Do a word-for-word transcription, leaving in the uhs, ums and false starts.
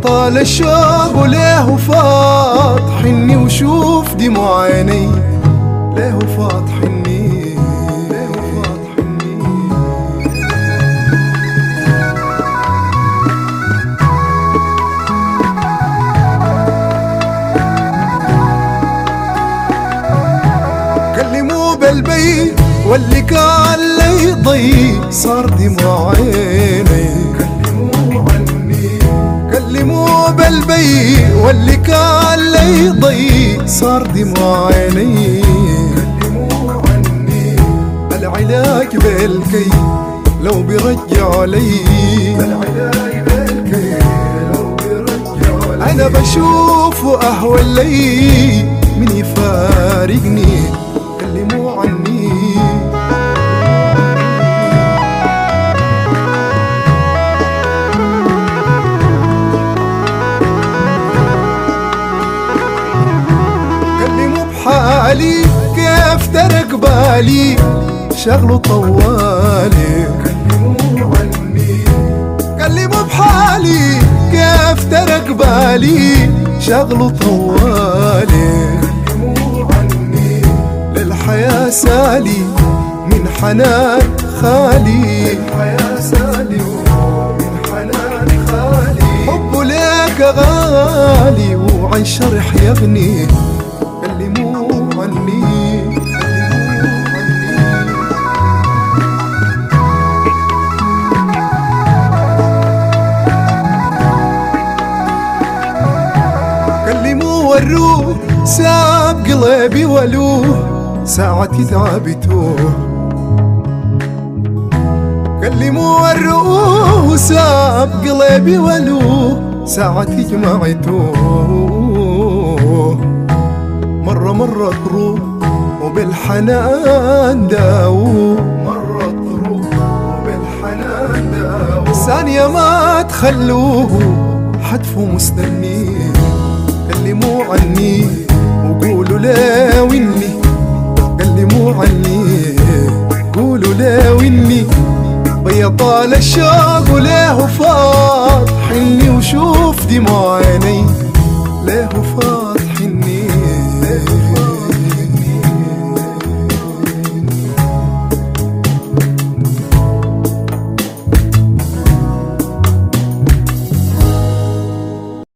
طال الشوق وليه فاض حني وشوف دموع عيني ليه فاض حني ليه فاض حني. كلموا بالبي واللي كان لي ضي صار دموع عيني. كلموا بالبي واللي كان لي ضي صار دموع عيني. كلموا عني العلاج بالكي لو بيرجع لي. العلاج بالكي لو بيرجع لي. انا بشوف واهوى لي من يفارقني. كلموا عني حالي كيف ترك بالي شغله طوالي. كلموا عني كلموا بحالي كيف ترك بالي شغله طوالي. كلموا عني للحياة سالي من حنان خالي. للحياة سالي من حنان خالي. حبه ليك غالي وعن شرح يغني. كلموا عني كلموا وروه ساب قلبي ولوه ساعة تعبته. كلموا وروه ساب قلبي ولوه ساعة جمعته. مرة مرة تروح وبالحنان داو. مرة تروح وبالحنان داو. ثانية ما تخلوه حتفوا مستني. كلموا عني وقولوا لا وإني. كلموا عني قولوا لا وإني بيطال الشوق وليه فاض حني وشوف دموع عيني ليه فاض.